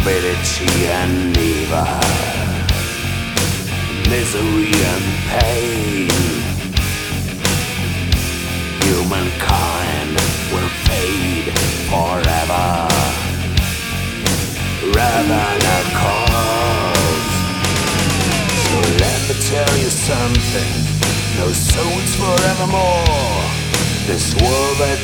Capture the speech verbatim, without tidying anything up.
stupidity and evil, misery and pain. Humankind will fade forever, rather than a cause. So let me tell you something, no souls forevermore. This world that